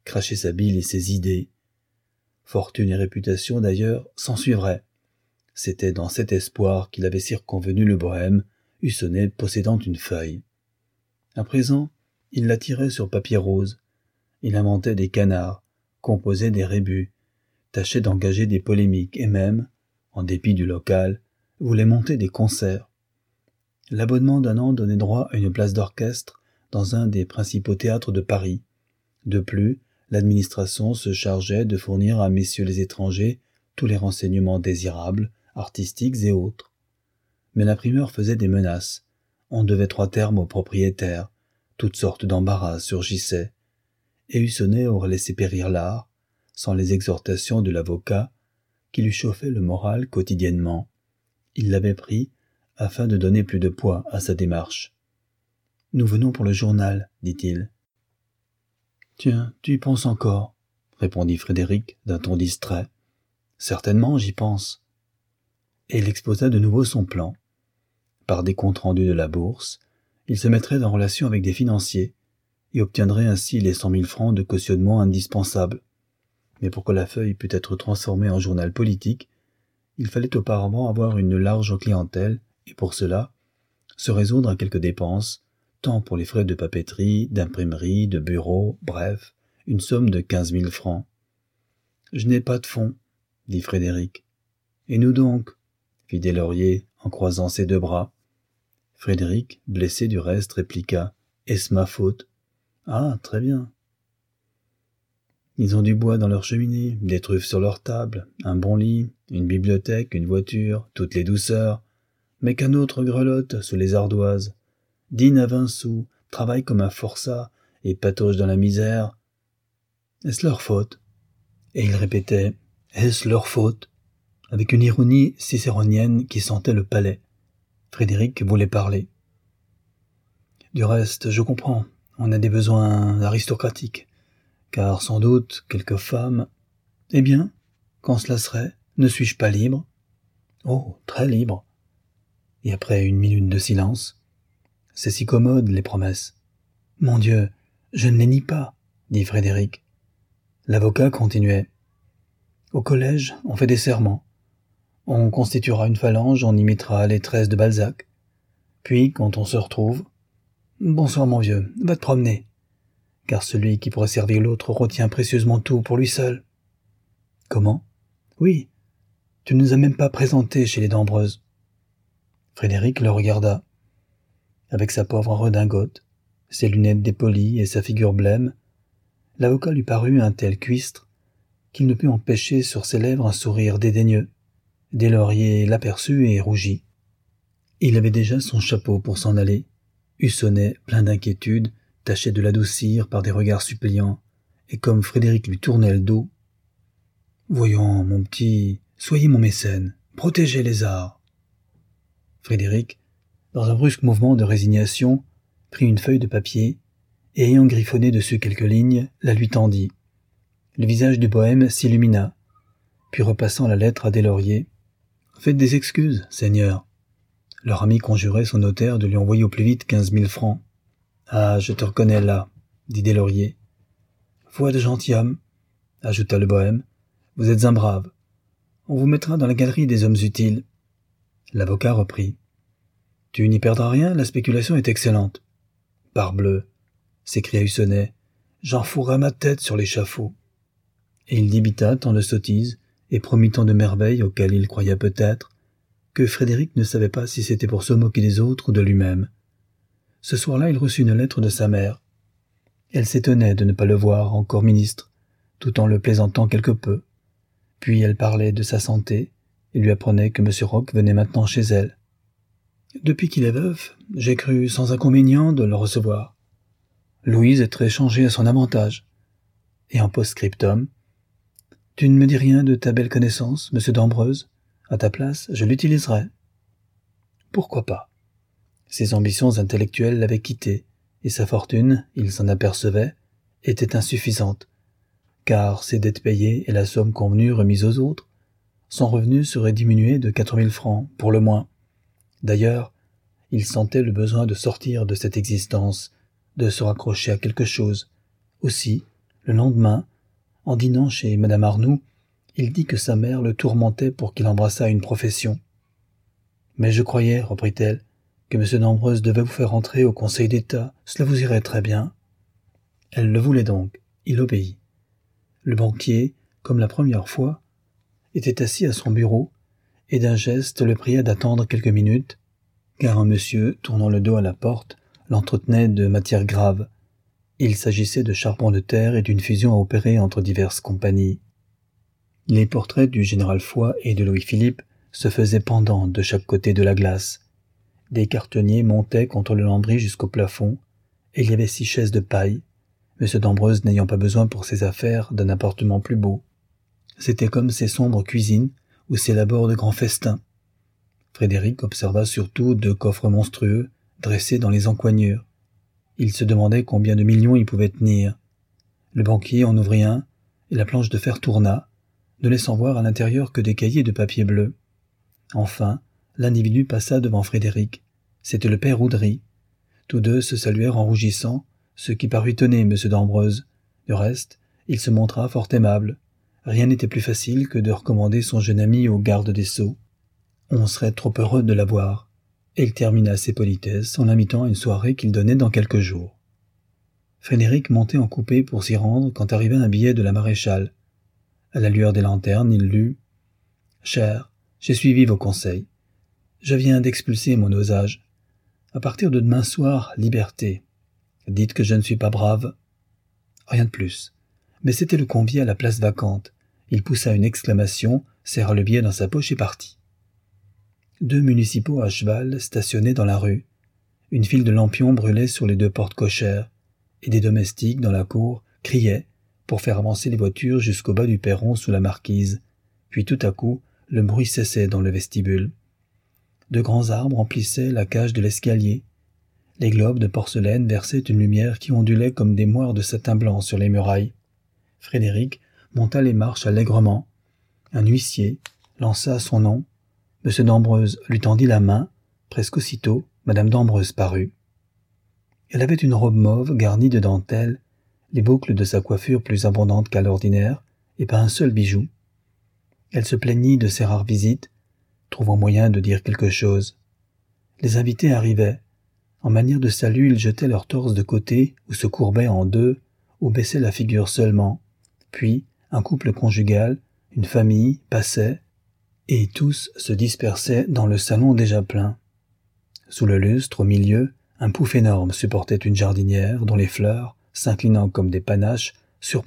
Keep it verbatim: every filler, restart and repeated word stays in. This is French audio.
cracher sa bile et ses idées. Fortune et réputation, d'ailleurs, s'en suivraient. C'était dans cet espoir qu'il avait circonvenu le bohème, Hussonnet possédant une feuille. À présent, il la tirait sur papier rose. Il inventait des canards, composait des rébus, tâchait d'engager des polémiques et même, en dépit du local, voulait monter des concerts. L'abonnement d'un an donnait droit à une place d'orchestre dans un des principaux théâtres de Paris. De plus, l'administration se chargeait de fournir à messieurs les étrangers tous les renseignements désirables, artistiques et autres. Mais l'imprimeur faisait des menaces. On devait trois termes au propriétaire. Toutes sortes d'embarras surgissaient. Et Hussonnet aurait laissé périr l'art, sans les exhortations de l'avocat, qui lui chauffait le moral quotidiennement. Il l'avait pris afin de donner plus de poids à sa démarche. « Nous venons pour le journal, dit-il. »« Tiens, tu y penses encore ?» répondit Frédéric d'un ton distrait. « Certainement, j'y pense. » Et il exposa de nouveau son plan. Par des comptes rendus de la bourse, il se mettrait en relation avec des financiers et obtiendrait ainsi les cent mille francs de cautionnement indispensables. Mais pour que la feuille pût être transformée en journal politique, il fallait auparavant avoir une large clientèle et pour cela, se résoudre à quelques dépenses, tant pour les frais de papeterie, d'imprimerie, de bureau, bref, une somme de quinze mille francs. « Je n'ai pas de fonds, » dit Frédéric. « Et nous donc ?» fit Deslauriers en croisant ses deux bras. Frédéric, blessé du reste, répliqua « Est-ce ma faute ?»« Ah, très bien. » Ils ont du bois dans leur cheminée, des truffes sur leur table, un bon lit, une bibliothèque, une voiture, toutes les douceurs, mais qu'un autre grelotte sous les ardoises, dîne à vingt sous, travaille comme un forçat et patauge dans la misère. Est-ce leur faute? Et il répétait « Est-ce leur faute ?» avec une ironie cicéronienne qui sentait le palais. Frédéric voulait parler. Du reste, je comprends, on a des besoins aristocratiques, car sans doute quelques femmes... Eh bien, quand cela serait, ne suis-je pas libre? Oh, très libre. Et après une minute de silence, c'est si commode, les promesses. Mon Dieu, je ne les nie pas, dit Frédéric. L'avocat continuait. Au collège, on fait des serments. On constituera une phalange, on imitera les tresses de Balzac. Puis, quand on se retrouve... Bonsoir, mon vieux, va te promener. Car celui qui pourrait servir l'autre retient précieusement tout pour lui seul. Comment? Oui, tu ne nous as même pas présentés chez les Dambreuses. Frédéric le regarda. Avec sa pauvre redingote, ses lunettes dépolies et sa figure blême, l'avocat lui parut un tel cuistre qu'il ne put empêcher sur ses lèvres un sourire dédaigneux. Deslauriers l'aperçut et rougit. Il avait déjà son chapeau pour s'en aller. Hussonnet, plein d'inquiétude, tâchait de l'adoucir par des regards suppliants, et comme Frédéric lui tournait le dos, « Voyons, mon petit, soyez mon mécène, protégez les arts. » Frédéric, dans un brusque mouvement de résignation, prit une feuille de papier, et ayant griffonné dessus quelques lignes, la lui tendit. Le visage du bohème s'illumina, puis repassant la lettre à Deslauriers, « Faites des excuses, Seigneur. » Leur ami conjurait son notaire de lui envoyer au plus vite quinze mille francs. « Ah, je te reconnais là, » dit Deslauriers. « Foi de gentilhomme, » ajouta le bohème, « vous êtes un brave. On vous mettra dans la galerie des hommes utiles. » L'avocat reprit. « Tu n'y perdras rien, la spéculation est excellente. »« Parbleu !» s'écria Hussonnet, « j'en fourrai ma tête sur l'échafaud. » Et il débita tant de sottises et promit tant de merveilles auxquelles il croyait peut-être, que Frédéric ne savait pas si c'était pour se moquer des autres ou de lui-même. Ce soir-là, il reçut une lettre de sa mère. Elle s'étonnait de ne pas le voir encore ministre, tout en le plaisantant quelque peu. Puis elle parlait de sa santé et lui apprenait que M. Roch venait maintenant chez elle. « Depuis qu'il est veuf, j'ai cru sans inconvénient de le recevoir. Louise est très changée à son avantage. » Et en post-scriptum, « Tu ne me dis rien de ta belle connaissance, M. d'Ambreuse? À ta place, je l'utiliserai. » Pourquoi pas? Ses ambitions intellectuelles l'avaient quitté, et sa fortune, il s'en apercevait, était insuffisante, car ses dettes payées et la somme convenue remise aux autres, son revenu serait diminué de quatre mille francs, pour le moins. D'ailleurs, il sentait le besoin de sortir de cette existence, de se raccrocher à quelque chose. Aussi, Le lendemain, en dînant chez madame Arnoux, il dit que sa mère le tourmentait pour qu'il embrassât une profession. « Mais je croyais, reprit-elle, que M. d'Ambreuse devait vous faire entrer au Conseil d'État, cela vous irait très bien. » Elle le voulait donc, il obéit. Le banquier, comme la première fois, était assis à son bureau, et d'un geste le pria d'attendre quelques minutes, car un monsieur, tournant le dos à la porte, l'entretenait de matière grave. Il s'agissait de charbon de terre et d'une fusion à opérer entre diverses compagnies. Les portraits du général Foy et de Louis-Philippe se faisaient pendant de chaque côté de la glace. Des cartonniers montaient contre le lambris jusqu'au plafond, et il y avait six chaises de paille, M. d'Ambreuse n'ayant pas besoin pour ses affaires d'un appartement plus beau. C'était comme ces sombres cuisines où s'élaborent de grands festins. Frédéric observa surtout deux coffres monstrueux dressés dans les encoignures. Il se demandait combien de millions ils pouvaient tenir. Le banquier en ouvrit un, et la planche de fer tourna, ne laissant voir à l'intérieur que des cahiers de papier bleu. Enfin, l'individu passa devant Frédéric. C'était le père Oudry. Tous deux se saluèrent en rougissant, ce qui parut étonner M. d'Ambreuse. Du reste, il se montra fort aimable. Rien n'était plus facile que de recommander son jeune ami au garde des Sceaux. On serait trop heureux de l'avoir. Et il termina ses politesses en l'invitant à une soirée qu'il donnait dans quelques jours. Frédéric montait en coupé pour s'y rendre quand arriva un billet de la maréchale. À la lueur des lanternes, il lut « Cher, j'ai suivi vos conseils. Je viens d'expulser mon osage. À partir de demain soir, liberté. Dites que je ne suis pas brave. » Rien de plus. Mais c'était le convié à la place vacante. Il poussa une exclamation, serra le billet dans sa poche et partit. Deux municipaux à cheval stationnaient dans la rue. Une file de lampions brûlait sur les deux portes cochères, et des domestiques dans la cour criaient pour faire avancer les voitures jusqu'au bas du perron sous la marquise. Puis tout à coup, le bruit cessait dans le vestibule. De grands arbres emplissaient la cage de l'escalier. Les globes de porcelaine versaient une lumière qui ondulait comme des moires de satin blanc sur les murailles. Frédéric monta les marches allègrement. Un huissier lança son nom. M. d'Ambreuse lui tendit la main. Presque aussitôt, Madame d'Ambreuse parut. Elle avait une robe mauve garnie de dentelles, les boucles de sa coiffure plus abondantes qu'à l'ordinaire, et pas un seul bijou. Elle se plaignit de ses rares visites, trouvant moyen de dire quelque chose. Les invités arrivaient. En manière de salut, ils jetaient leur torse de côté, ou se courbaient en deux, ou baissaient la figure seulement. Puis, un couple conjugal, une famille, passait, et tous se dispersaient dans le salon déjà plein. Sous le lustre, au milieu, un pouf énorme supportait une jardinière dont les fleurs, s'inclinant comme des panaches,